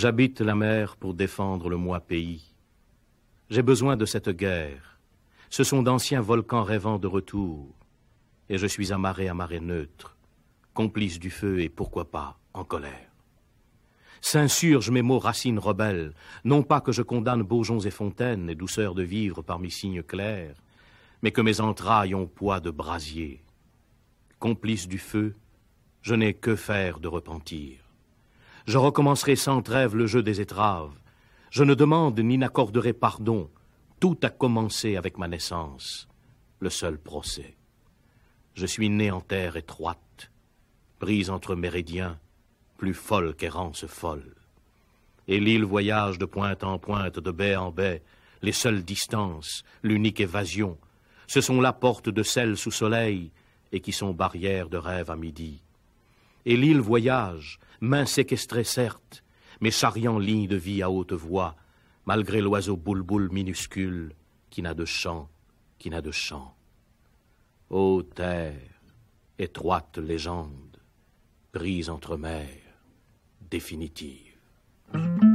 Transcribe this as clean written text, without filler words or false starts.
J'habite la mer pour défendre le moi pays. J'ai besoin de cette guerre. Ce sont d'anciens volcans rêvant de retour. Et je suis amarré à marée neutre, complice du feu et pourquoi pas en colère. S'insurgent mes mots racines rebelles, non pas que je condamne bourgeons et fontaines et douceur de vivre parmi signes clairs, mais que mes entrailles ont poids de brasier. Complice du feu, je n'ai que faire de repentir. Je recommencerai sans trêve le jeu des étraves. Je ne demande ni n'accorderai pardon. Tout a commencé avec ma naissance, le seul procès. Je suis né en terre étroite, prise entre méridiens, plus folle qu'errance folle. Et l'île voyage de pointe en pointe, de baie en baie, les seules distances, l'unique évasion. Ce sont là portes de sel sous soleil et qui sont barrières de rêve à midi. Et l'île voyage, main séquestrée certes, mais charriant ligne de vie à haute voix, malgré l'oiseau boule-boule minuscule qui n'a de chant, qui n'a de chant. Ô terre, étroite légende, prise entre mers, définitive.